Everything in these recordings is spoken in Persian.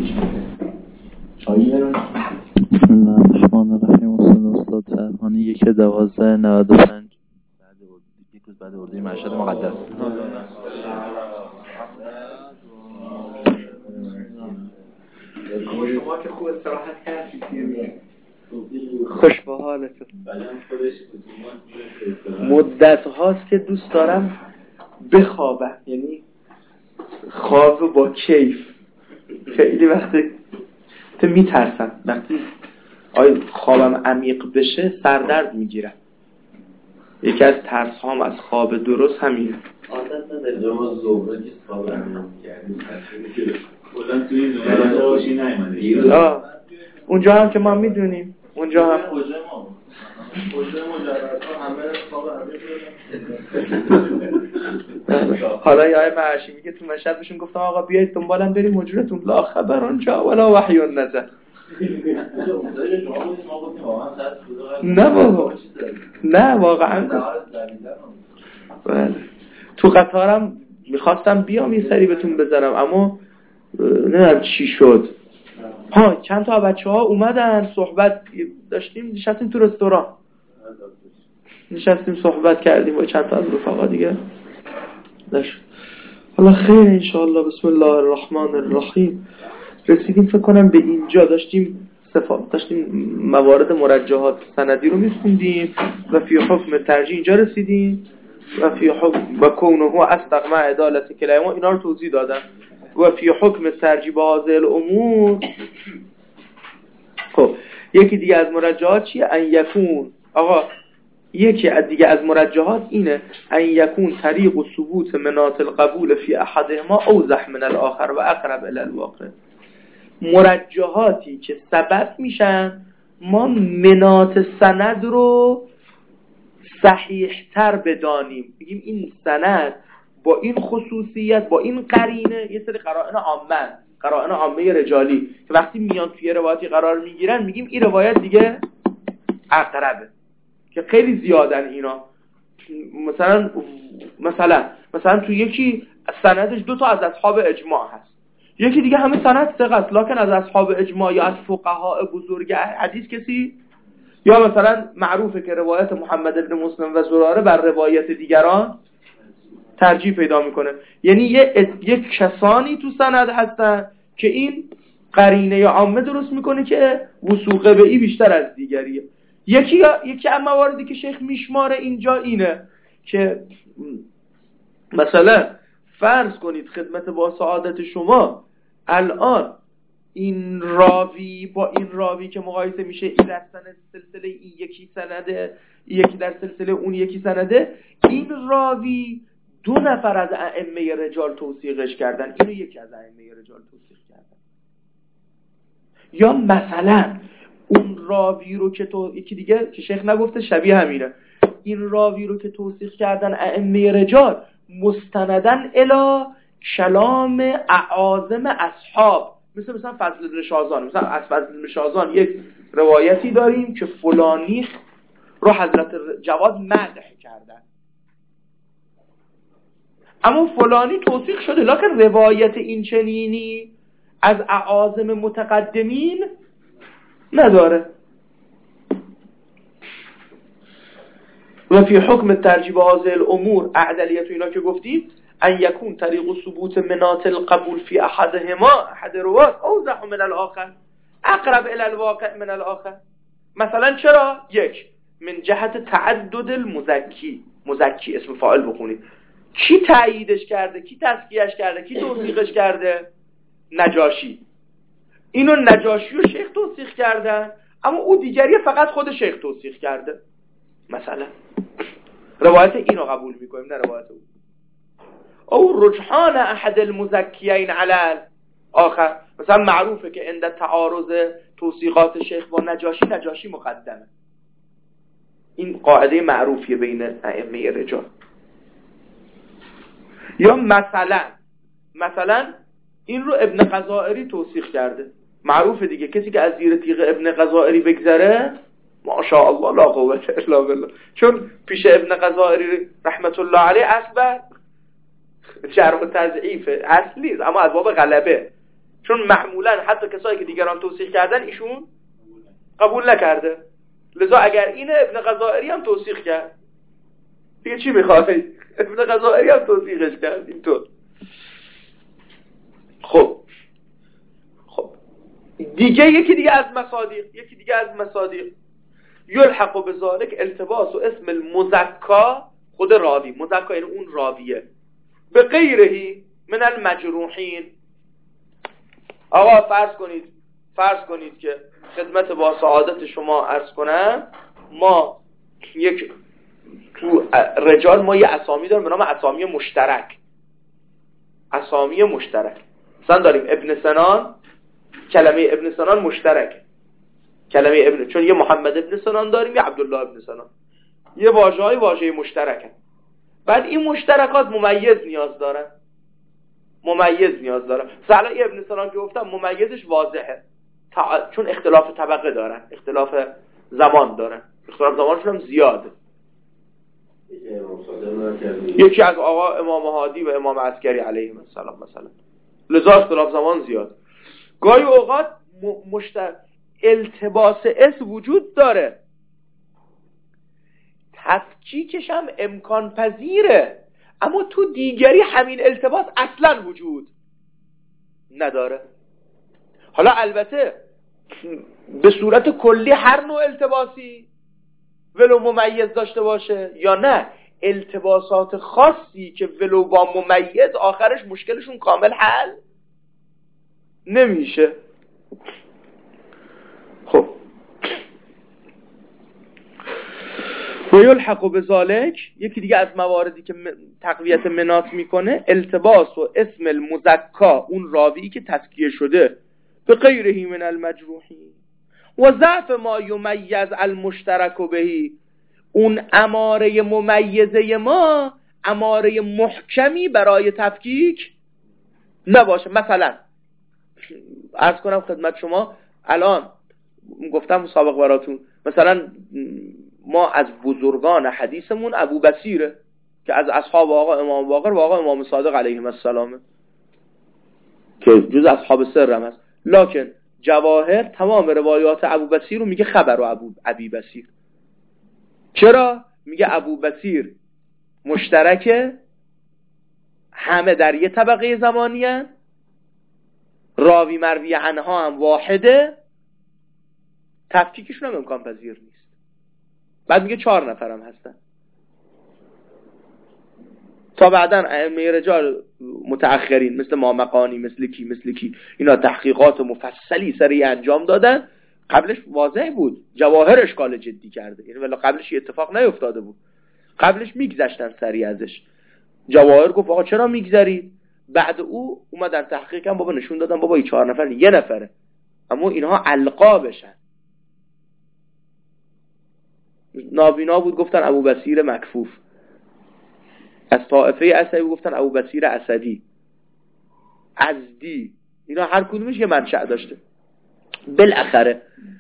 بسم الله الرحمن الرحیم. استاد سرهانی 1/12/95 یک روز بعد اردوی مشهد مقدس. شما که خوب استراحت کردید، خوش به حالتون. مدت هاست که دوست دارم بخوابم، یعنی خواب با کیف. خیلی وقتی میترسم وقتی خوابم عمیق بشه سردرد میگیرم. یکی از ترس هام از خواب درست همینه. عادت نداره جمع زهره که خواب عمیق کردیم کلا توی این دنیا باشی نیومده. اونجا هم که ما میدونیم، اونجا هم کجا مجرد همه خواب عمیق دارن. حالا یه معاشی میگه تو مشهد بهشون گفتم آقا بیایید دنبالم بریم حجرتون، لا خبر اونجا ولا وحی نزل. نه واقعا تو قطارم میخواستم بیام یه سری بهتون بذارم اما نمیدونم چی شد. چند تا بچه ها اومدن صحبت داشتیم، نشستیم تو رستوران، نشستیم صحبت کردیم با چند تا از رفقا دیگه نشد. حالا خیر انشاءالله. بسم الله الرحمن الرحیم. رسیدیم فکر کنم به اینجا، داشتیم موارد مرجحات سندی رو می‌خوندیم و فی حکم ترجیح اینجا رسیدیم و فی حکم و کونه استقمع عدالت کلمه اینا رو توضیح دادم و فی حکم ترجیح بهذه الامور. خب یکی دیگه از مرجحات چیه؟ ان یکون، آقا یکی از دیگه از مرجحات اینه ان یکون طریق و ثبوت مناط القبول فی احدهما اوضح من الاخر و اقرب الی الواقع. مرجحاتی که سبب میشن ما مناط سند رو صحیح تر بدانیم، بگیم این سند با این خصوصیت با این قرینه، یه سری قرائن عامه رجالی که وقتی میان توی روایتی قرار میگیرن میگیم این روایت دیگه اقربه، که خیلی زیادن اینا. مثلا تو یکی سندش 2 تا از اصحاب اجماع هست، یکی دیگه همه سند ثقه است لکن از اصحاب اجماع یا از فقها بزرگ حدیث کسی، یا مثلا معروفه که روایت محمد بن مسلم و زراره بر روایت دیگران ترجیح پیدا میکنه. یعنی یک کسانی تو سند هستن که این قرینه یا عامه درست میکنه که وثوقه به ای بیشتر از دیگریه. یکی از مواردی که شیخ میشماره اینجا اینه که مثلا فرض کنید خدمت با سعادت شما الان این راوی با این راوی که مقایسه میشه، این در سلسله این یکی سنده، یکی در سلسله اون یکی سنده، این راوی 2 نفر از ائمه رجال توثیقش کردن، اینو یکی از ائمه رجال توثیق کردن. یا مثلا اون راوی رو که یکی دیگه که شیخ نگفته شبیه همینه، این راوی رو که توثیق کردن ائمه رجال مستندن الی کلام اعاظم اصحاب، مثلا فضل بن شازان. مثلا از فضل بن شازان یک روایتی داریم که فلانی رو حضرت جواد مدح کردن، اما فلانی توثیق شده لکن روایت این چنینی از اعاظم متقدمین نداره. و فی حکم ترجیح هذه الامور اعدلیت اینا که گفتیم ان یکون طریق ثبوت مناط القبول فی احدهما احد روات اوضح من الاخر اقرب الی الواقع من الاخر. مثلا چرا؟ یک، من جهت تعدد المزکی، مزکی اسم فاعل بخونید، کی تاییدش کرده، کی تزکیهش کرده، کی توثیقش کرده؟ نجاشی. اینو نجاشی و شیخ توثیق کردن اما او دیگری فقط خود شیخ توثیق کرده. مثلا روایت اینو قبول میکنیم نه روایت او رجحان احد المزکیین علی آخر. مثلا معروفه که عند تعارض توثیقات شیخ با نجاشی مقدمه. این قاعده معروفیه بین ائمه رجال. یا مثلا این رو ابن قزائری توثیق کرده، معروفه دیگه کسی که از زیر تیغ ابن قزائری بگذره ماشاءالله لا قوة الا بالله، چون پیش ابن قزائری رحمت الله علیه اصل جرح و تضعیف اصلی اما از باب غلبه چون معمولا حتی کسایی که دیگران توصیح کردن ایشون قبول نکرده. لذا اگر اینه ابن غزائری هم توصیح کرد، دیگه چی میخواهید؟ ابن غزائری هم توصیحش کرد اینطور. خب دیگه یکی دیگه از مصادیق یلحق بذالک التباس و اسم المزکا، خود راوی، مزکا یعنی اون راویه، به غیرهی من المجروحین. آقا فرض کنید که خدمت با سعادت شما عرض کنم، ما تو رجال ما یه اسامی داریم به نام اسامی مشترک. مثلا داریم ابن سنان، کلمه ابن سنان مشترک، چون یه محمد ابن سنان داریم، یه عبدالله ابن سنان، یه واژه مشترکه. بعد این مشترکات ممیز نیاز دارن. مثلا ابن سنان که گفتم ممیزش واضحه، چون اختلاف طبقه دارن، اختلاف زمان دارن، اختلاف زمانشون هم زیاده. یکی از آقا امام هادی و امام عسکری علیهم السلام مثلا، لذا اختلاف زمان زیاد. گاهی اوقات التباس اسم وجود داره، تفکیکش هم امکان پذیره، اما تو دیگری همین التباس اصلا وجود نداره. حالا البته به صورت کلی هر نوع التباسی ولو ممیز داشته باشه یا نه، التباسات خاصی که ولو با ممیز آخرش مشکلشون کامل حل نمیشه. خب و یلحق بذالک، یکی دیگه از مواردی که تقویت منات میکنه، التباس و اسم المزکا، اون راوی که تزکیه شده، به غیرهی من المجروحین، و ضعف ما یمیز المشترک بهی، اون اماره ممیزه ما اماره محکمی برای تفکیک نباشه. مثلا عرض کنم خدمت شما، الان گفتم مسابقه براتون، مثلا ما از بزرگان حدیثمون ابو بصیره که از اصحاب آقا امام باقر و آقا امام صادق علیهم السلام، که جز اصحاب سر هم هست، لکن جواهر تمام روایات ابو بصیر رو میگه خبر و ابی بصیر. چرا؟ میگه ابو بصیر مشترکه، همه در یه طبقه زمانی هست، راوی مروی عنها هم واحده، تفکیکشون هم امکان پذیر نیست. بعد میگه 4 نفر هم هستن. تا بعداً ائمه رجال متأخرین مثل مامقانی، مثل کی اینا تحقیقات مفصلی سری انجام دادن. قبلش واضح بود، جواهر اشکال جدی کرده، یعنی ولی قبلش یه اتفاق نیفتاده بود، قبلش میگذشتن سری ازش. جواهر گفت آقا چرا میگذرید؟ بعد او اومدن تحقیق هم بابا نشون دادن بابا این 4 نفر یه نفره، اما اینها علقا بشن. نابینا بود گفتن ابو بصیر مکفوف، از طائفه اسدی گفتن ابو بصیر اسدی، ازدی، اینا هر کدومش یه منشأ داشته. بالاخره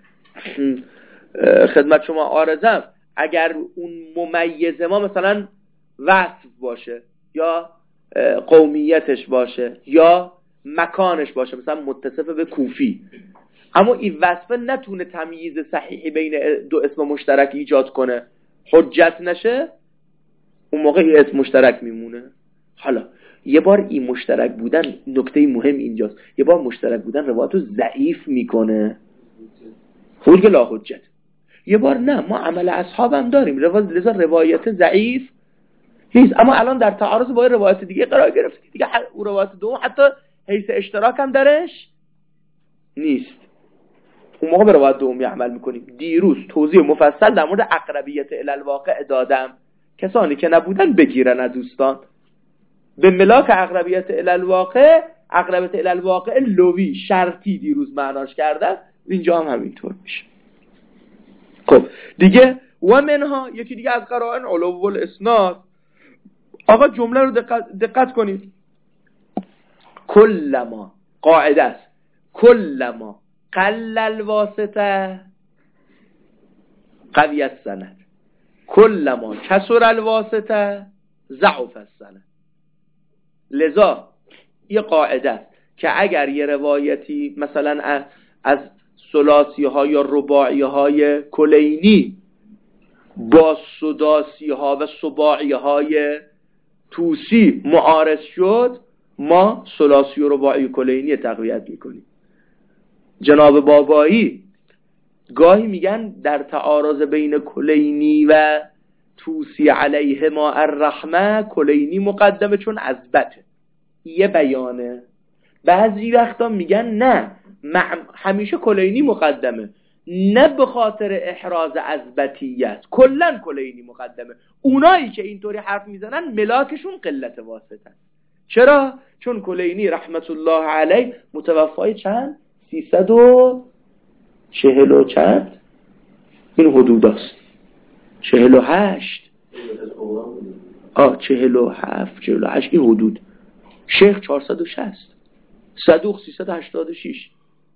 خدمت شما عارضم، اگر اون ممیز ما مثلا وصف باشه یا قومیتش باشه یا مکانش باشه، مثلا متصف به کوفی، اما این وصفه نتونه تمییز صحیحی بین دو اسم مشترک ایجاد کنه، حجت نشه، اون موقع این اسم مشترک میمونه. حالا یه بار این مشترک بودن، نکته مهم اینجاست، یه بار مشترک بودن روایتو ضعیف میکنه، خود لا حجت. یه بار نه، ما عمل اصحابم داریم، لذا روایت ضعیف نیست، اما الان در تعارض با روایت دیگه قرار گرفت دیگه، اون روایت دوم حتی حیث اشتراک هم درش نیست، اون موقع به روایت دومی عمل میکنیم. دیروز توضیح مفصل در مورد اقربیت الی الواقع دادم، کسانی که نبودن بگیرن از دوستان. به ملاک اقربیت الی الواقع، اقربیت الی الواقع لوی شرطی دیروز معناش کردم، اینجا هم همینطور میشه. خب دیگه و منها، یکی دیگه از قرائن علو الاسناد. آقا جمله رو دقت کنید، کلما، قاعده است، کلما قل الواسطه قوی السند، کلما کسر الواسطه ضعف السند. لذا یه قاعده است که اگر یه روایتی مثلا از ثلاثی ها یا رباعی های کلینی با سداسی ها و سباعی های توسی معارض شد، ما ثلاثی و رباعی کلینی تقویت میکنیم. جناب بابایی گاهی میگن در تعارض بین کلینی و توسی علیه ما الرحمه کلینی مقدمه چون اثبته، یه بیانه. بعضی وقتا میگن نه همیشه کلینی مقدمه، نه به خاطر احراز اثبتیت، کلن کلینی مقدمه. اونایی که اینطوری حرف میزنن ملاکشون قلت واسطه. چرا؟ چون کلینی رحمت الله علیه متوفای چند؟ 340 و چند؟ این حدود است. 48 47 48 این حدود. شیخ 460 صدوق 386.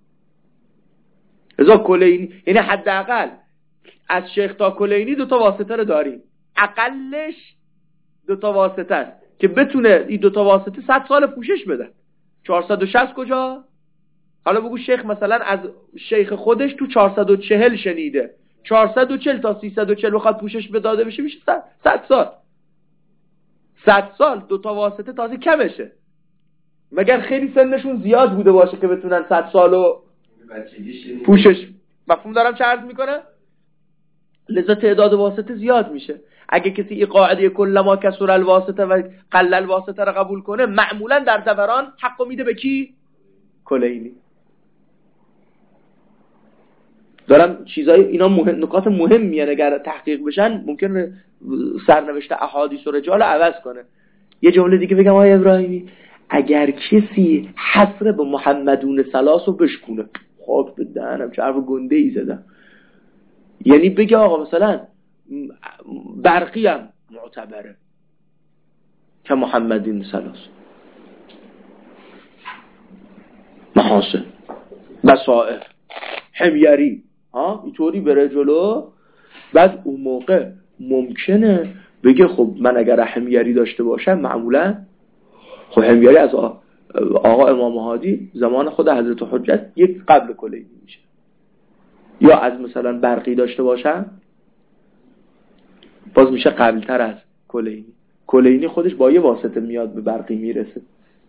ازا کلینی یعنی حداقل از شیخ تا کلینی 2 تا واسطه رو داریم، اقلش 2 تا واسطه است که بتونه این 2 تا واسطه 100 سال پوشش بده. 460 کجا؟ حالا بگو شیخ مثلا از شیخ خودش تو 440 شنیده، 440 تا 340 بخواد پوشش بداده بشه میشه 100 سال. 100 سال 2 تا واسطه تازه کمشه، مگر خیلی سنشون زیاد بوده باشه که بتونن 100 سالو پوشش. مفهوم دارم چه عرض میکنه؟ لذا تعداد واسطه زیاد میشه. اگه کسی این قاعده کلما کسر الواسطه و قل الواسطه رو قبول کنه، معمولا در دوران حقو میده به کی؟ کلینی. دارم چیزای اینا نکات مهمیه، اگر تحقیق بشن ممکنه سرنوشت احادیث و رجال عوض کنه. یه جمله دیگه بگم آقای ابراهیمی، اگر کسی حسر به محمدون سلاسو بشکونه، خاک به دهنم چه حرف گنده ای زدم، یعنی بگه آقا مثلا برقی هم معتبره که محمدین سلاس، محاسن، بصائر، حمیری، اینطوری بره جلو. بعد اون موقع ممکنه بگه خب من اگر حمیری داشته باشم، معمولا خب حمیری از آقا امام هادی زمان خود حضرت حجت یک قبل کلینی میشه. یا از مثلا برقی داشته باشم، باز میشه قبل تر از کلینی. کلینی خودش با یه واسطه میاد به برقی میرسه.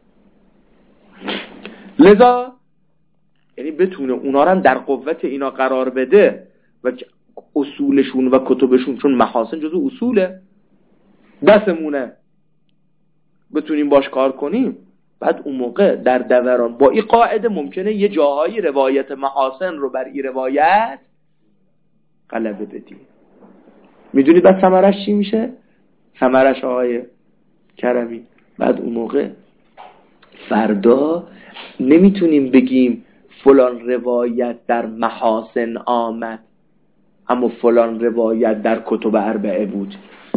لذا یعنی بتونه اونا رو در قوت اینا قرار بده و اصولشون و کتبشون، چون محاسن جزو اصوله، دستمونه بتونیم باش کار کنیم. بعد اون موقع در دوران با این قاعده ممکنه یه جاهایی روایت محاسن رو بر این روایت غلبه بدیم. میدونید بعد ثمرش چی میشه؟ ثمرش آقای کرمی، بعد اون موقع فردا نمیتونیم بگیم فلان روایت در محاسن آمد اما فلان روایت در کتب اربعه بود.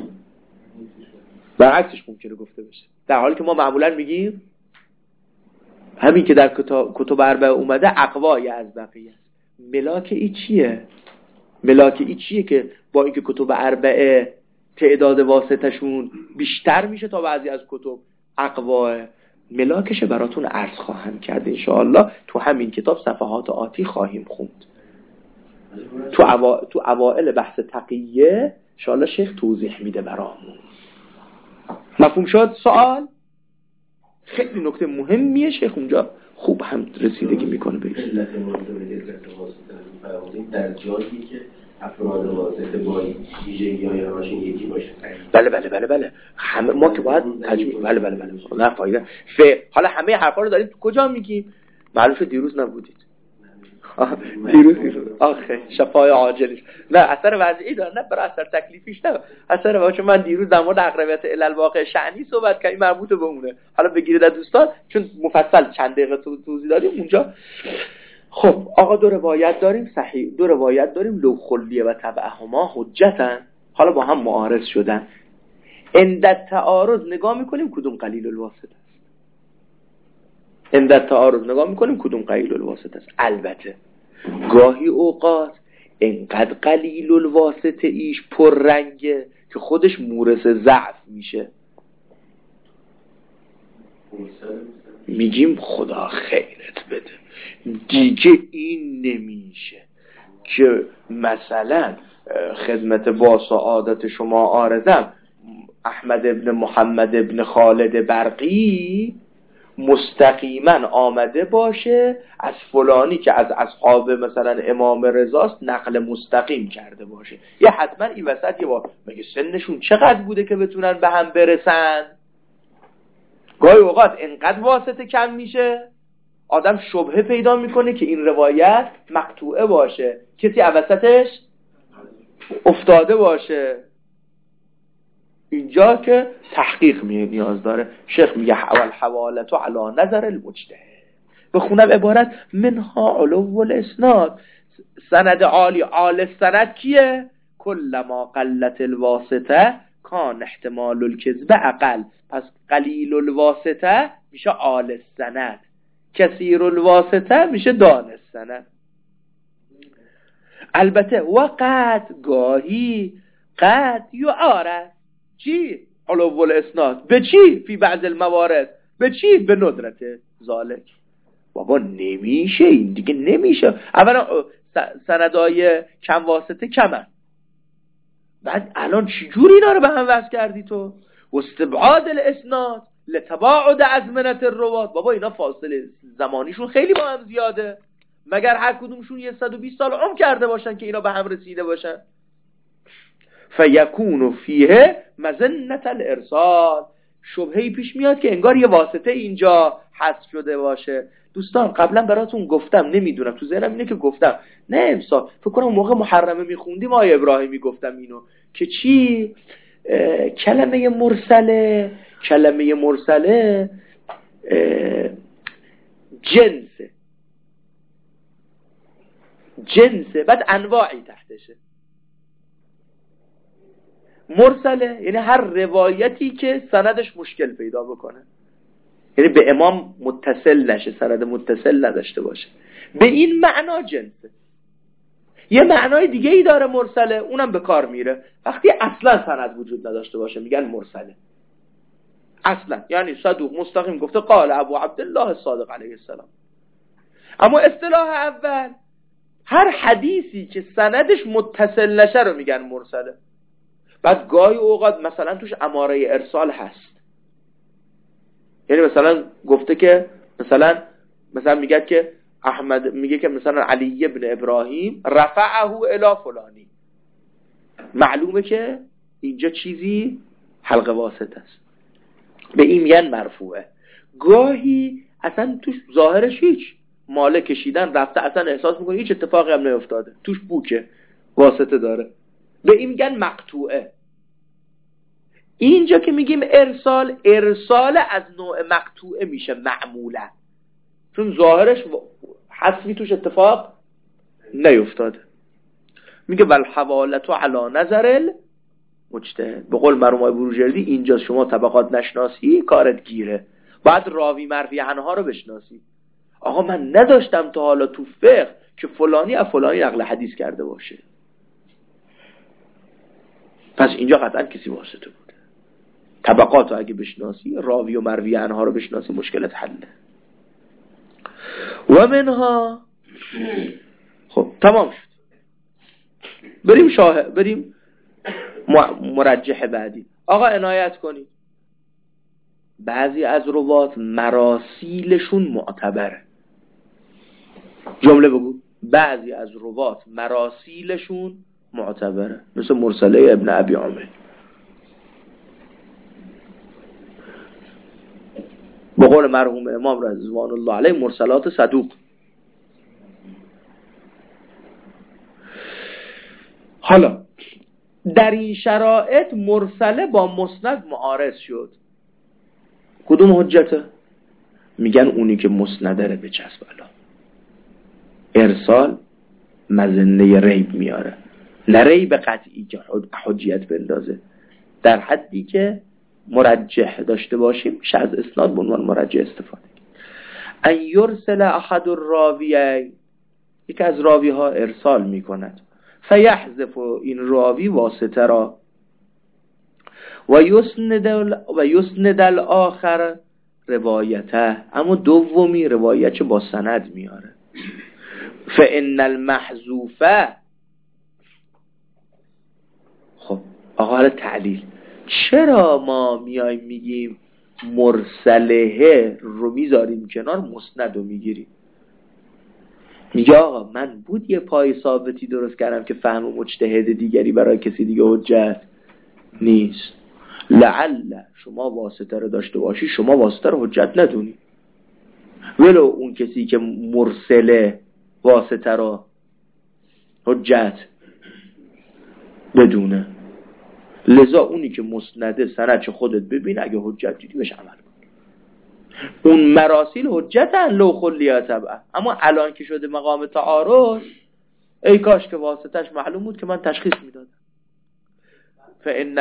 برعکسش ممکنه گفته بشه، در حالی که ما معمولا میگیم همین که در کتب اربعه اومده اقوای از بقیه است. ملاک ای چیه؟ ملاک ای چیه که با اینکه کتب اربعه تعداد واسطشون بیشتر میشه تا بعضی از کتب اقواه، ملاکش براتون عرض خواهم کرد انشاءالله. تو همین کتاب صفحات آتی خواهیم خوند. تو اوائل بحث تقیه انشاءالله شیخ توضیح میده برامون. مفهوم شد؟ سوال خیلی نکته مهمیه، شیخ اونجا خوب هم رسیدگی میکنه بهش. در جایی که افراد واسطه با ویژگی‌های همشون یکی باشه. بله ما که باید تجمیع. بله نه فایده. حالا همه حرفا رو داریم تو کجا میگیم؟ معلوم شد دیروز نبودید. دیروز آخه شفای عاجلش نه اثر وضعی داره، نه برای اثر تکلیفیش، نه اثر واقعی. من دیروز در مورد اقربیت علل واقع شأنی صحبت کردم، مربوط به اونه. حالا بگیرید دوستان، چون مفصل چند دقیقه توضیح دادیم اونجا. خب آقا دو روایت داریم صحیح، دو روایت داریم لو خلیه و تبعهما حجتن، حالا با هم معارض شدن. عند تعارض نگاه میکنیم کدوم قلیل الواسطه است. عند تعارض نگاه میکنیم کدوم قلیل الواسطه است. البته گاهی اوقات انقدر قلیل الواسطه ایش پر رنگه که خودش مورث ضعف میشه. میگیم خدا خیرت بده، دیگه این نمیشه که مثلا خدمت با سعادت شما آرزم احمد ابن محمد ابن خالد برقی مستقیما آمده باشه از فلانی که از اصحاب مثلا امام رضاست نقل مستقیم کرده باشه، یه حتما این وسط یه مگه سنشون چقدر بوده که بتونن به هم برسن؟ گاهی اوقات انقدر واسطه کم میشه آدم شبهه پیدا میکنه که این روایت مقطوعه باشه، کسی وسطش افتاده باشه. اینجا که تحقیق نیاز داره. شیخ میگه والحوالت علی نظر المجتهد، بخونم عبارت منها علو الاسناد، سند عالی السند کیه؟ کلما قلت الواسطه کان احتمال الکذب اقل، پس قلیل الواسطه میشه عالی السند، کثیر الواسطه میشه دان السند. البته وقت گاهی قد یعارض چی؟ علو الاسناد به چی؟ فی بعض الموارد به چی؟ به ندرت ذالک. بابا نمیشه، این دیگه نمیشه. اولا سندای کم واسطه کمن، بعد الان چجوری اینا رو به هم وصل کردی تو؟ واستبعاد الاسناد لتباعد ازمنه الروات، بابا اینا فاصله زمانیشون خیلی با هم زیاده، مگر هر کدومشون 120 سال عمر کرده باشن که اینا به هم رسیده باشن؟ فیکون فیه مظنه الارسال، شبهه‌ای پیش میاد که انگار یه واسطه اینجا حذف شده باشه. دوستان قبلا براتون گفتم، نمیدونم تو ذهنم اینه که گفتم، نه امسال فکر کنم موقع محرمه میخوندیم آیه ابراهیمی گفتم اینو که چی؟ کلمه مرسله جنسه بعد انواعی تحتشه. مرسله یعنی هر روایتی که سندش مشکل پیدا بکنه، یعنی به امام متصل نشه، سند متصل نداشته باشه، به این معنا جنسه. یه معنای دیگه ای داره مرسله، اونم به کار میره وقتی اصلا سند وجود نداشته باشه، میگن مرسله اصلا، یعنی صدوق مستقیم گفته قال ابو عبدالله الصادق علیه السلام. اما اصطلاح اول هر حدیثی که سندش متصل نشه رو میگن مرسله. بعد گاهی اوقات مثلا توش اماره ارسال هست، یعنی مثلا گفته که مثلا میگه که احمد میگه که مثلا علی ابن ابراهیم رفعه الی فلانی، معلومه که اینجا چیزی حلقه واسطه است، به این میگن مرفوعه. گاهی اصلا توش ظاهرش هیچ ماله کشیدن رفته، اصلا احساس میکنه هیچ اتفاقی هم نیفتاده، توش بوکه واسطه داره، به این میگن مقطوعه. اینجا که میگیم ارسال از نوع مقطوعه میشه معمولا، چون ظاهرش حذفی توش اتفاق نیفتاده. میگه والحوالت علی نظر المجتهد، به قول مرحوم بروجردی اینجا شما طبقات نشناسی کارت گیره، باید راوی مروی عنها رو بشناسی. آقا من نداشتم تا حالا تو فقه که فلانی از فلانی نقل حدیث کرده باشه، پس اینجا قطعا کسی واسطه بوده. طبقات رو اگه بشناسی، راوی و مروی عنها رو بشناسی، مشکلت حله. و منها خب تمام شد، بریم مرجح بعدی. آقا عنایت کنید، بعضی از روات مراسیلشون معتبره. جمله بگو، بعضی از روات مراسیلشون معتبره، مثل مرسله ابن ابی عامر. به قول مرحوم امام رضوان الله علیه مرسلات صدوق. حالا در این شرایط مرسله با مسند معارض شد، کدوم حجته؟ میگن اونی که مسنده رو بچسب. الان ارسال مظنه ریب میاره، نه ریب قطعی که حجیت بندازه، در حدی که مرجح داشته باشیم میشه از اسناد به عنوان مرجح استفاده. ان یرسل احد الراویین، یکی از راوی ها ارسال میکند، فیحذف این راوی واسطه را و یسند الاخر روایته، اما دومی روایت با سند میاره. فإن المحذوفه. خب آقا حالا تعلیل، چرا ما میایم میگیم مرسله رو میذاریم کنار، مسند رو میگیریم؟ میگه آقا من بود یه پای ثابتی درست کردم که فهم مجتهد دیگری برای کسی دیگه حجت نیست. لعل شما واسطه رو داشته باشی، شما واسطه رو حجت ندونی، ولو اون کسی که مرسله واسطه رو حجت بدونه. لذا اونی که مسنده سند چه خودت ببین، اگه حجت دیدی بهش عمل کن. اون مراسیل حجتن لو خلیه تبعه. اما الان که شده مقام تعارض، ای کاش که واسطش معلوم بود که من تشخیص میدادم. فإن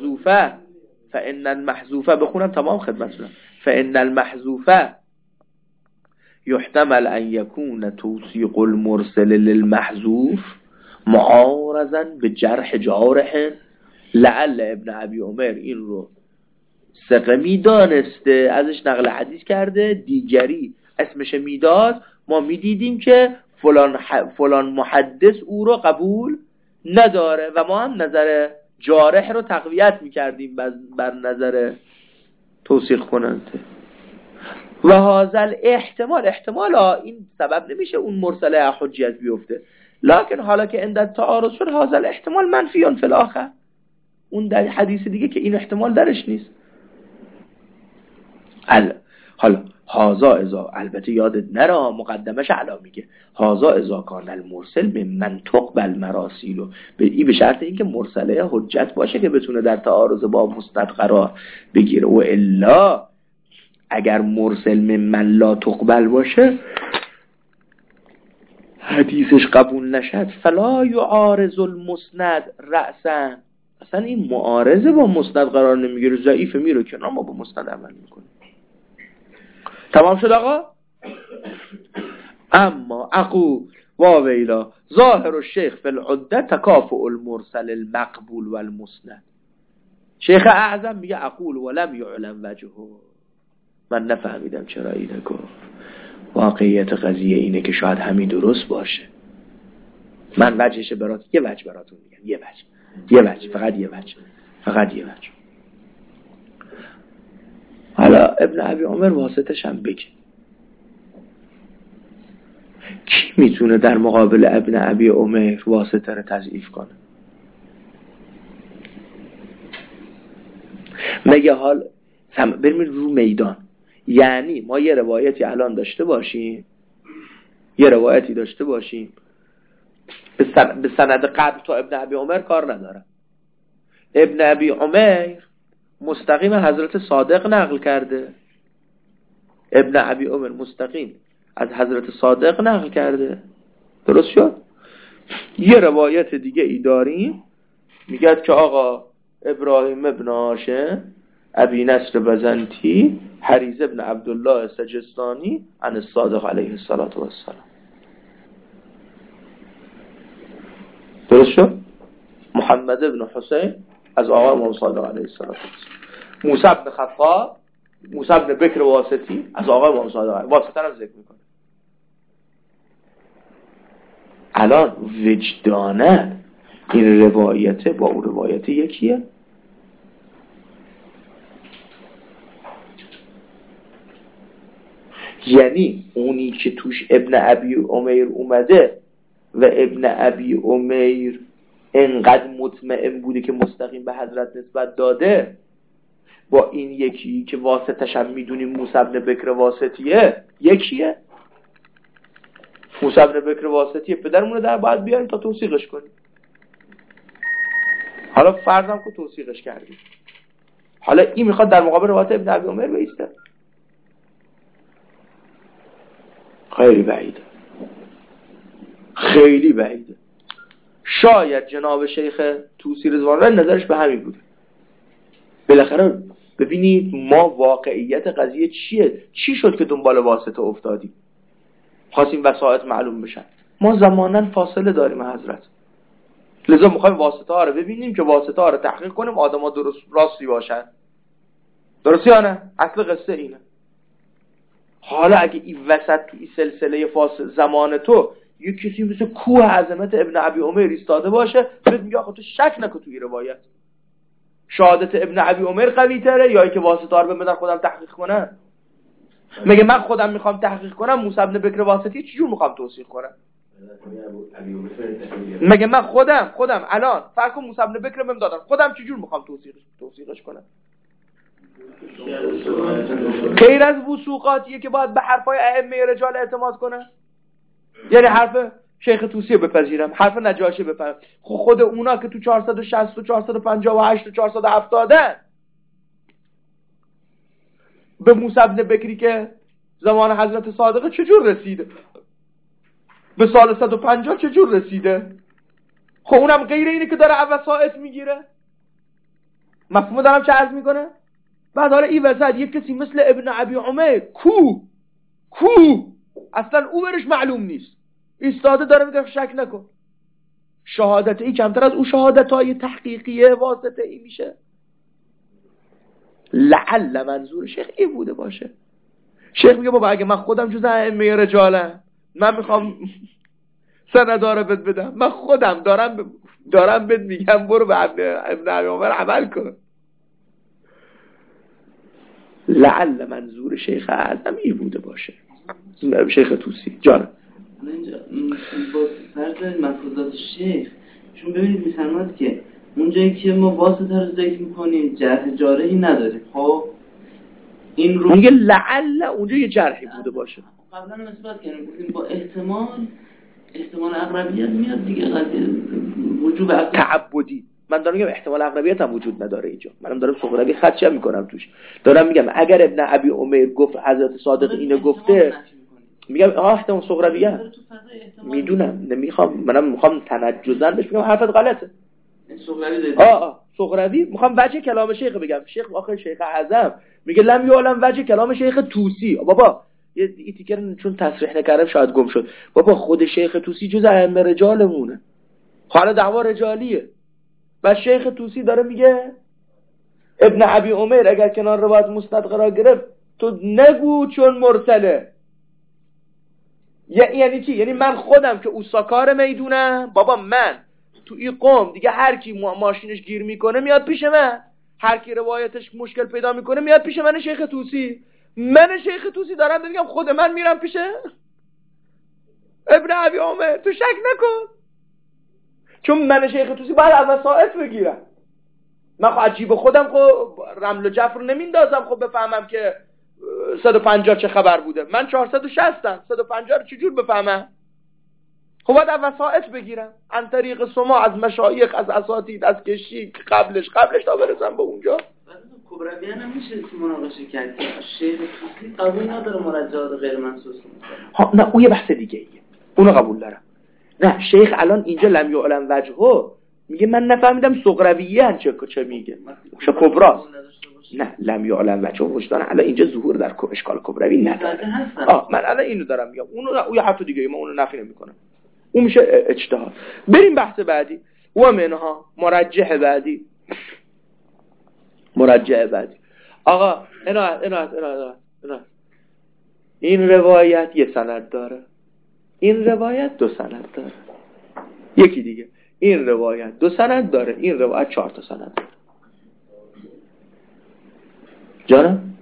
المحذوفه بخونم تمام خدمتتون. فإن المحذوفه يحتمل ان يكون توثيق المرسل للمحذوف معارضا بجرح جارح. لعل ابن ابی عمر این رو ثقه میدانسته، ازش نقل حدیث کرده، دیگری اسمش میداد، ما میدیدیم که فلان محدث او رو قبول نداره و ما هم نظر جارح رو تقویت میکردیم بر نظر توثیق کننده. و هازل احتمال این سبب نمیشه اون مرسله حجیت بیفته، لکن حالا که اندت تعارض شد، هازل احتمال منفیان فی الاخر. اون در حدیث دیگه که این احتمال درش نیست. حالا هازا ازا، البته یادت نره مقدمش علا میگه هازا ازا کان المرسل به من تقبل مراسیلو، به شرط اینکه مرسله حجت باشه که بتونه در تعارض با مستند قرار بگیره. و الا اگر مرسل من لا تقبل باشه، حدیثش قبول نشد، فلا یعارض المسند رأسا، اصلا این معارضه با مسند قرار نمیگیره، ضعیفه، میره کنار، ما با مسند عمل میکنیم. تمام شد آقا؟ اما اقول واویلا ظاهر الشیخ فی العده تکافؤ المرسل المقبول والمسند. شیخ اعظم میگه اقول ولم یعلم وجهه، من نفهمیدم چرا اینه گفت. واقعیت قضیه اینه که شاید همین درست باشه. من وجهش برات یه وجه براتون میگم، یه وجه، فقط یه وجه. حالا ابن ابی عمر واسطش هم بگه. کی میتونه در مقابل ابن ابی عمر واسطه رو تضعیف کنه؟ مگه حال بریم رو میدان، یعنی ما یه روایتی الان داشته باشیم، به سند قبل تا ابن ابی عمر کار نداره. ابن ابی عمر مستقیم حضرت صادق نقل کرده، ابن ابی عمر مستقیم از حضرت صادق نقل کرده، درست شد؟ یه روایت دیگه ای داریم میگه که آقا ابراهیم ابن هاشم ابی نصر بزنتی حریز ابن عبدالله سجستانی عن الصادق علیه الصلاة والسلام. درست شد؟ محمد ابن حسین از آقا امام صادق علیه السلام. موسی ابن خطاب، موسی ابن بکر واسطی از آقا امام صادق، واسطه رو ذکر میکنه. الان وجدانه این روایت با اون روایت یکیه؟ یعنی اونی که توش ابن ابی عمر اومده و ابن ابی عمر انقدر مطمئن بوده که مستقیم به حضرت نسبت داده، با این یکی که واسطش هم میدونیم موسی ابن بکر واسطیه یکیه. موسی ابن بکر واسطیه، پدرمونه در باید بیاریم تا توثیقش کنیم. حالا فرضم که توثیقش کردیم، حالا این میخواد در مقابل روایت ابن ابی عمر بایسته. خیلی بعیده. شاید جناب شیخ طوسی رضوان نظرش به همین بوده. بالاخره ببینید ما واقعیت قضیه چیه؟ چی شد که دنبال واسطه افتادیم؟ خواستیم وسائط معلوم بشن. ما زماناً فاصله داریم حضرت، لذا میخوایم واسطه ها رو ببینیم که واسطه ها رو تحقیق کنیم آدم ها درست راستی باشن. درستی یا نه؟ اصل قصه اینه. حالا اگه این وسط تو این سلسله فاصل زمان تو یک کسی مثل کوه عظمت ابن ابی عمر ایستاده باشه، بهت میگه آخه تو شک نکن تو این روایت شهادت ابن ابی عمر قوی تره یا اینکه واسطه رو بدن خودم تحقیق کنم؟ مگه من خودم میخوام تحقیق کنم موسی بن بکر واسطی چجور میخوام توصیف کنم؟ مگه من خودم الان فرض کن موسی بن بکر بهم دادن، خودم چجور میخوام توصیفش کنم؟ غیر از وثوقاتیه که باید به حرفای ائمه رجال اعتماد کنه. یعنی حرف شیخ طوسی بپذیرم، حرف نجاشی بپذیرم. خود اونا که تو 460 و 458 و 470 به موسی بن بکری که زمان حضرت صادقه چجور رسیده؟ به سال 150 چجور رسیده؟ خب اونم غیر اینه که داره وسائط میگیره. مفهوم دارم چه عرض میکنه؟ بعد حالا این وسط یک کسی مثل ابن ابی عمر کو اصلا او برش معلوم نیست، ایستاده داره میگه شک نکن. شهادت ای کمتر از او شهادت های تحقیقیه واسطه ای میشه. لعل منظور شیخ این بوده باشه. شیخ میگه بابا اگه من خودم جز ائمه رجالم، من میخوام سنداره بد بدم، من خودم دارم بد میگم برو به ابن ابی عمر عمل کن. لعل منظور شیخ اعظم این بوده باشه. شیخ طوسی جان اینجا با فرض مفروضات شیخ چون ببینید میفرماد که اونجایی که ما واسطه رو ذکر میکنیم جرح جارحی نداریم. خب این رو میگه لعل اونجا یه جرحی بوده باشه. قبلا نسبت کردیم گفتیم با احتمال اقربیت میاد دیگه، قضیه وجوب تعبدی. من دارم میگم احتمال اقربیت هم وجود نداره اینجا. منم دارم سغراوی خدشه میکنم توش. دارم میگم اگر ابن ابی عمر گفت حضرت صادق اینو گفته، میگم احتمال سغراویه میدونم، نمیخوام منم میخوام تنجزن بهش میگم حرفت غلطه. سغراوی میخوام وجه کلام شیخ بگم. شیخ آخر شیخ اعظم میگه لم یعلم وجه کلام شیخ طوسی. بابا یه تیکر چون تصریح نکردم شاید گم شد. بابا خود شیخ طوسی جز ائمه رجالمونه، حالا دعوا رجالیه. و شیخ طوسی داره میگه ابن ابی عمر اگر کنار روایت مسند قرار گرفت تو نگو چون مرسله. یعنی چی؟ یعنی من خودم که اوساکار میدونم، بابا من تو این قوم دیگه هر کی ماشینش گیر میکنه میاد پیش من، هر کی روایتش مشکل پیدا میکنه میاد پیش من شیخ طوسی. من شیخ طوسی دارم میگم خود من میرم پیش ابن ابی عمر، تو شک نکن. چون من شیخ طوسی باید از وسائط بگیرم. من خب عجیب خودم خب رمل و جفر نمیندازم خب بفهمم که 150 چه خبر بوده. من 460م، 150 رو چجور بفهمم؟ خب باید از وسائط بگیرم عن طریق سماع از مشایخ، از اساتید، از کشی قبلش تا برسم به اونجا. کبرویان هم میشه مناقشه کرد که شیخ طوسی قبول نداره مرجعات غیر منصوص. نه اون یه بحث دیگه ایه، اونو قبول دارم. نه شیخ الان اینجا لم یعلم وجهه میگه من نفهمیدم سغراویه چه میگه، چه کبراست. نه لم یعلم وجهه وجدان الان اینجا ظهور در اشکال کبروی نداره. من الان اینو دارم میگم، اون یه حرف دیگه، من اونو نفی نمیکنم، اون میشه اجتهاد. بریم بحث بعدی و منها مرجح بعدی. آقا اینا این روایت یه سند داره، این روایت 2 سند داره. یکی دیگه این روایت 2 سند داره، این روایت 4 تا سند داره. جانم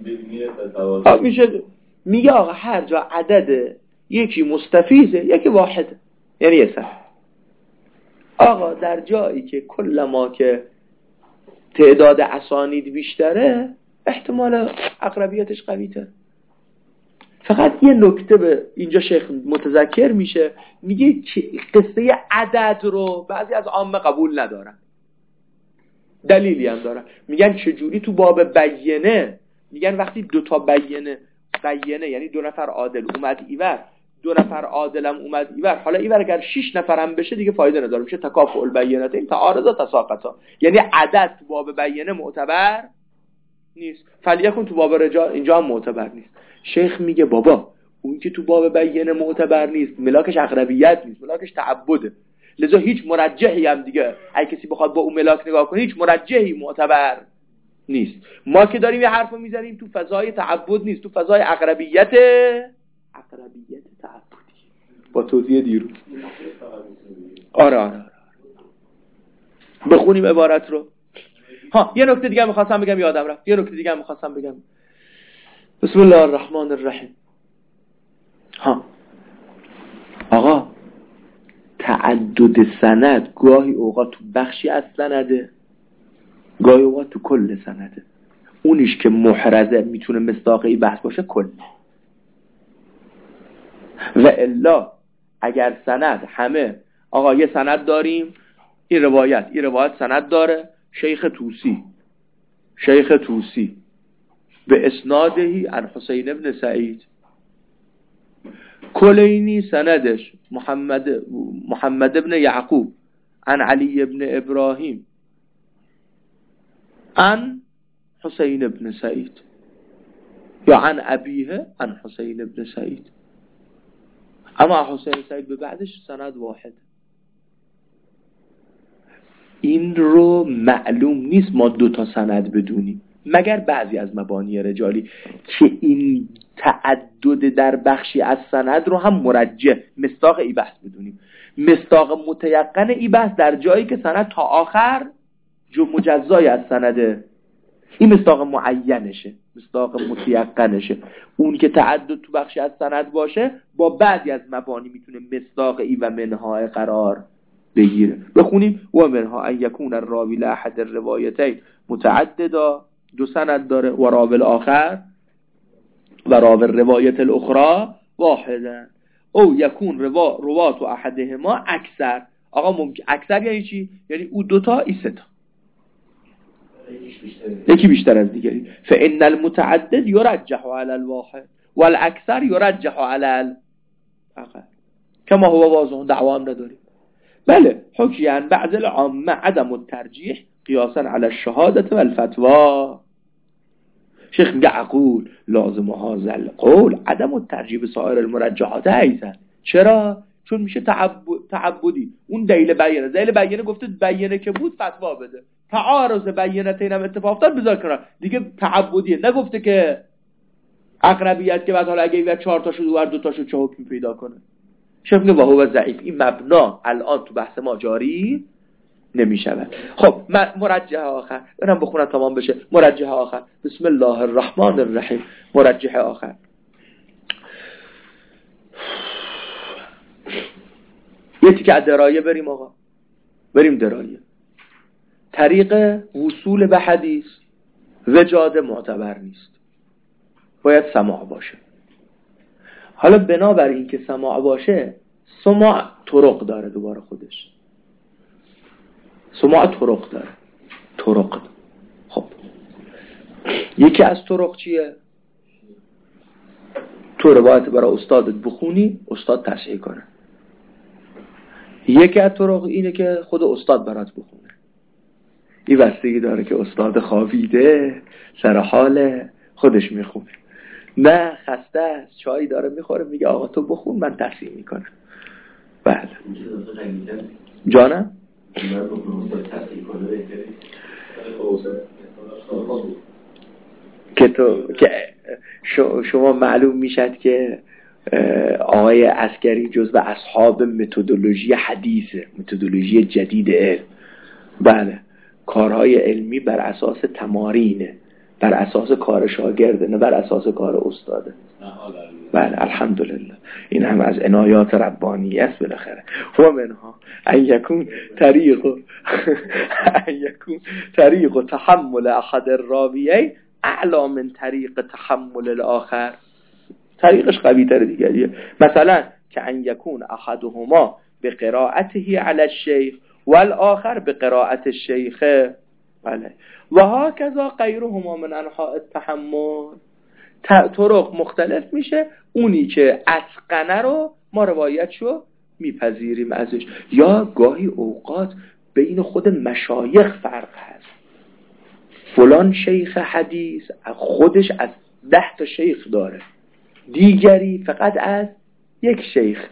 میشه میگه آقا هر جا عدد یکی مستفیضه یکی واحده، یعنی یه سند. آقا در جایی که کل ما که تعداد اسانید بیشتره احتمال اقربیتش قوی تره. فقط یه نکته به اینجا شیخ متذکر میشه، میگه قصه عدد رو بعضی از عامه قبول ندارن، دلیلی هم دارن. میگن چجوری تو باب بیینه، میگن وقتی 2 تا بیینه یعنی 2 نفر عادل اومد ایور، 2 نفر عادلم اومد ایور، حالا ایور اگر 6 نفرم بشه دیگه فایده نداره، میشه تکافؤ البینتین تعارض تساقطا، یعنی عدد تو باب بیینه معتبر نیست. فلیکن تو باب رجال اینجا هم معتبر نیست. شیخ میگه بابا اون که تو باب بیینه معتبر نیست ملاکش اقربیت نیست، ملاکش تعبده، لذا هیچ مرجحی هم دیگه اگه کسی بخواد با اون ملاک نگاه کنه هیچ مرجحی معتبر نیست. ما که داریم یه حرفو میزنیم تو فضای تعبد نیست، تو فضای اقربیت تعبدی با توضیح دیروز. آره بخونیم عبارت رو. یه نکته دیگه می‌خواستم بگم یادم رفت. بسم الله الرحمن الرحیم. آقا تعدد سند گاهی اوقات تو بخشی از سنده، گاهی اوقات تو کل سنده. اونیش که محرزه میتونه مصداقی بحث باشه کل. و الا اگر سند همه، آقا یه سند داریم، این روایت سند داره، شیخ توسی به اسنادهی عن حسین ابن سعید، کلینی سندش محمد ابن یعقوب عن علی ابن ابراهیم عن حسین ابن سعید یا عن ابیه عن حسین ابن سعید. اما حسین سعید به بعدش سند واحد. این رو معلوم نیست ما 2 سند بدونیم مگر بعضی از مبانی رجالی که این تعدد در بخشی از سند رو هم مرجح مصداق ای بحث بدونیم. مصداق متیقن ای بحث در جایی که سند تا آخر مجزای از سنده، این مصداق معینشه، مصداق متیقنشه. اون که تعدد تو بخشی از سند باشه با بعضی از مبانی میتونه مصداق ای و منها قرار بگیره. بخونیم و منها ان یکون الراوی لاحد الروایتین متعددا، 2 سند داره، و راوی الاخر و راوی الروایت الاخرى واحدا، او یکون روات احدهما اکثر. آقا ممکن اکثر یعنی چی؟ یعنی او 2 ای 3 یکی بیشتر از دیگری. فان المتعدد یرجح علی الواحد والاکثر یرجح علی الاقل کما هو واضح. دعوا هم نداریم. بله حکیان بعض العامه عدم الترجیح قیاسا علی الشهاده والفتوا. شیخ میگه اقول لازم هذا القول عدم الترجیح سایر المرجحات ایضا. چرا؟ چون میشه تعبدی. اون دلیل بیانه گفته بیانه که بود فتوا بده، تعارض بیانتین هم اتفاق دار بذار کنار دیگه، تعبدیه. نگفته که اقربیت که بعد حالا اگه این 4 تا شد و 2 تا شد چه حکمی پیدا کنه. شیخ میگه وهو ضعیف. این مبنا الان تو بحث ما جاری نمیشود. خب مرجح آخر برام بخونم تمام بشه. مرجح آخر بسم الله الرحمن الرحیم. مرجح آخر یه تیکه از درایه بریم. آقا بریم درایه. طریق وصول به حدیث وجاده معتبر نیست، باید سماع باشه. حالا بنابر این که سماع باشه، سماع طرق داره. دوباره خودش سماع طرق داره. خب یکی از طرق چیه؟ تو روایت برای استادت بخونی، استاد تصحیح کنه. یکی از طرق اینه که خود استاد برات بخونه. این بستگی داره که استاد خوابیده سر حال خودش میخونه، نه خسته است چای داره میخوره میگه آقا تو بخون من تصحیح میکنم. بله جانم من بخونم استاد تصحیح کنه بهتره که شما معلوم میشد که آقای عسکری جزو اصحاب متدولوژی حدیثه، متدولوژی جدید علم. بله کارهای علمی بر اساس تمارینه، بر اساس کار شاگرده، نه بر اساس کار استاده. بله الحمدلله. این هم از عنایات ربانی است بالاخره. و منها ان یکون طریق تحمل احد الراویین اعلا من طریق تحمل الاخر. طریقش قوی تر دیگریه. مثلا که ان یکون احدهما بقراءته علی الشیخ والآخر بقراءت الشیخ. بله و هكذا غیرهما من انواع التحمل. طرق مختلف میشه. اونی که اتقنه رو ما روایتشو میپذیریم ازش. یا گاهی اوقات بین خود مشایخ فرق هست. فلان شیخ حدیث خودش از 10 تا شیخ داره، دیگری فقط از 1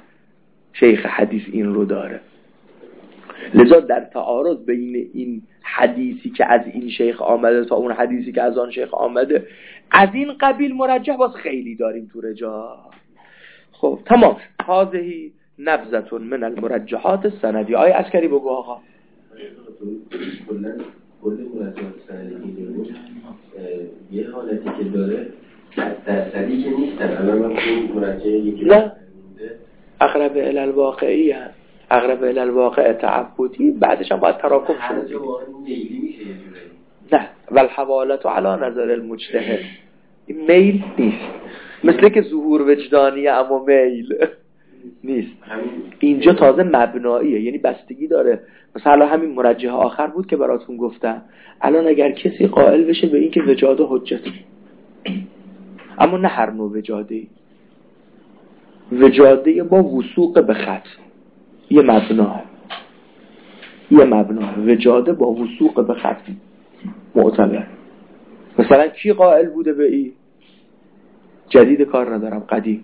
شیخ حدیث این رو داره. لذا در تعارض بین این حدیثی که از این شیخ آمده تا اون حدیثی که از آن شیخ آمده از این قبیل مرجح باز خیلی داریم تو رجال. خب تمام. هذه نبذة من المرجحات السندی. آیه عسکری بگو آقا. کل مرجحات سندی یه حالتی که داره درصدی که نیستن. الان من مرجح یکی نه اقرب الی الواقعی هم. اقرب الی الواقع تعبدی، بعدش هم باید تراکم شد. میلی میشه یه جوری. نه والحوالت علی نظر المجتهد. این میل نیست، مثل که ظهور وجدانیه اما میل نیست. اینجا تازه مبناییه، یعنی بستگی داره. مثلا همین مرجح آخر بود که براتون گفتم. الان اگر کسی قائل بشه به این که وجاده حجته، اما نه هر نوع وجاده‌ای، وجاده با وثوق به خط، یه مبنا وجاده با وثوق به خط معتبر. مثلا کی قائل بوده به این؟ جدید کار ندارم، قدیم.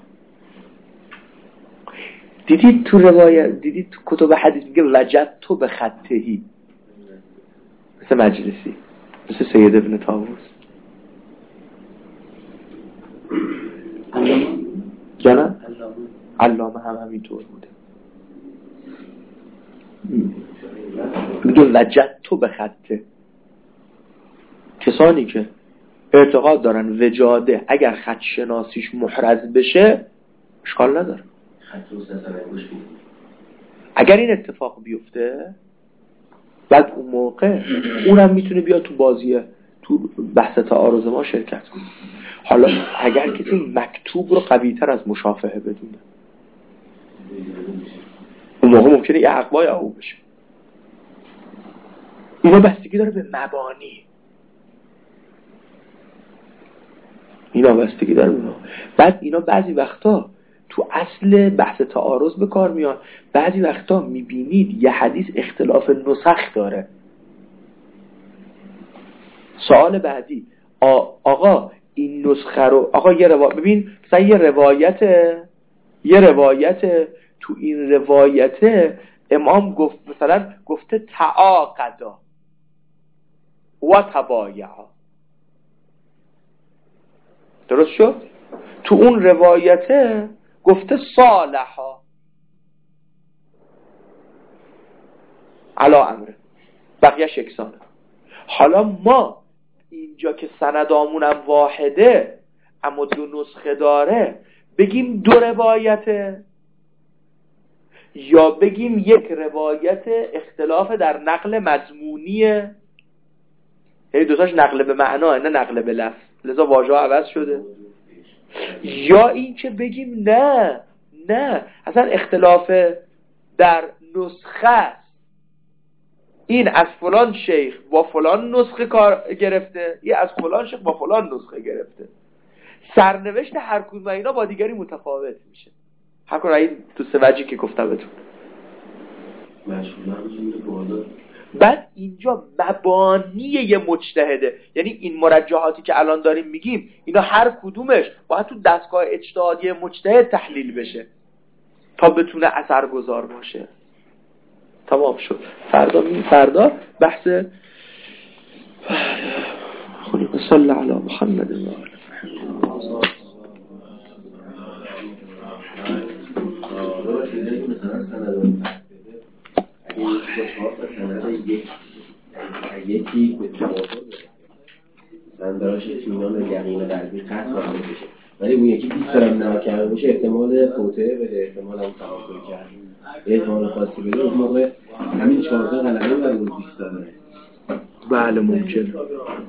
دیدید تو روایت، دیدید تو کتب حدیث میگه وجدت تو به خطهی، مثل مجلسی، مثل سید ابن طاووس. جانم علامه هم همینطور بوده، میگه وجدت تو به خطه. کسانی که اعتقاد دارن وجاده اگر خط شناسیش محرز بشه اشکال نداره. اگر این اتفاق بیفته بعد اون موقع اونم میتونه بیاد تو بازیه، تو بحث تعارض ما شرکت کنه. حالا اگر کسی مکتوب رو قوی‌تر از مشافهه بدونه اون موقع ممکنه یه عقبای او بشه. اینا بستگی داره به مبانی، بعد اینا بعضی وقتا تو اصل بحث تعارض به کار میان. بعضی وقتا میبینید یه حدیث اختلاف نسخ داره. سوال بعدی آقا این نسخه رو آقا ببین مثلا یه روایت تو این روایت امام گفت مثلا گفته تعاقدا و تبایعا، درست شد؟ تو اون روایت گفته صالحا علا امره، بقیه‌اش یکسانه. حالا ما اینجا که سندامونم واحده اما دو نسخه داره، بگیم دو روایته یا بگیم یک روایت اختلاف در نقل مضمونیه؟ یعنی دوتاش نقل به معنا نه نقل به لفظ، لذا واژه عوض شده. یا این که بگیم نه اصلا اختلاف در نسخه است، این از فلان شیخ با فلان نسخه کار گرفته، این از فلان شیخ با فلان نسخه گرفته، سرنوشت هر کدوم اینا با دیگری متفاوت میشه. همون این تو سه وجهی که گفتم بهتون. بعد اینجا مبانی یه مجتهده، یعنی این مرجحاتی که الان داریم میگیم اینا هر کدومش باید تو دستگاه اجتهادی مجتهد تحلیل بشه تا بتونه اثرگذار باشه. تمام شد. فردا بحث خونی صلی علی محمد و آله یکی به توافق سندراش اطمینان و یقین قلبی قطع واقع بشه، ولی اون یکی 20 درم نکرده باشه احتمال توطئه بده، احتمال هم توافق کرد، احتمال خاصی بده، اون موقع همین 14 غلبه بر اون 20 داره. بله ممکن.